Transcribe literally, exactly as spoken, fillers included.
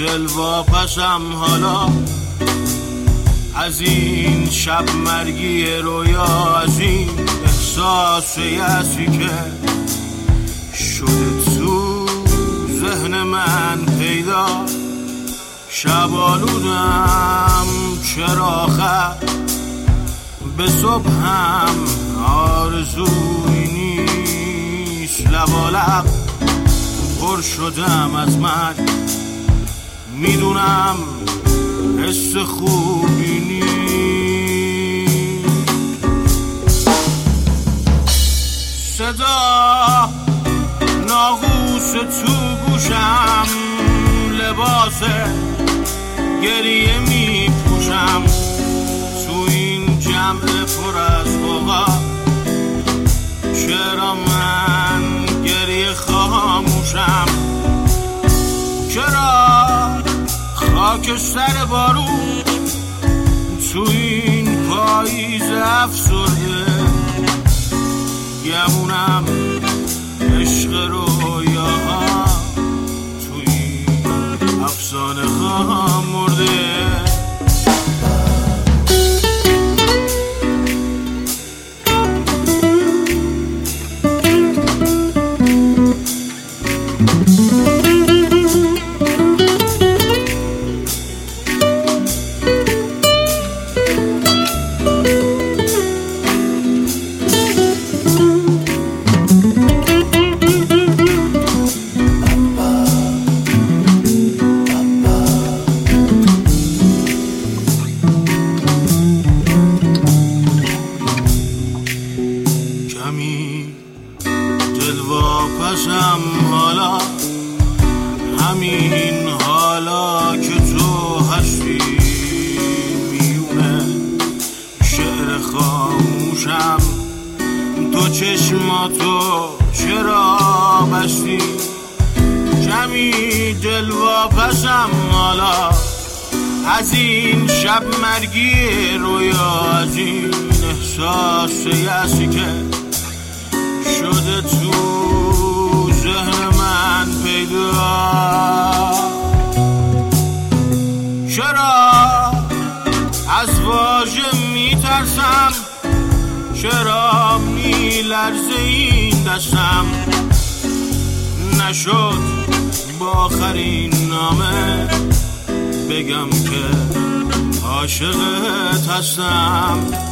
دلواپسم حالا از این شب مرگی رویا، از این احساس یأسی که شده تو ذهن من پیدا. شب آلودم چرا خب به صبحم آرزوی نیست. لبالب پر شدم از مرگ، میدونم حس خوبی نیست. صدا ناقوس تو گوشم، لباس گریه می پوشم تو این جمع پر از غوغا. چرا من گریه خاموشم؟ چرا خاکستر بارون تو این پاییز افسرده؟ گمونم عشق رویاها تو این افسانه خواهم مرده. دلواپسم حالا، همین حالا که تو هستی میونه شعر خاموشم. تو چشماتو چرا بستی؟ کمی دلواپسم حالا از این شب مرگی رویا، از این احساس یأسی که شده تو ذهن من پیدا. چرا از واژه میترسم؟ چرا میلرزه این دستم؟ نشد با آخرین نامه بگم که عاشقت هستم.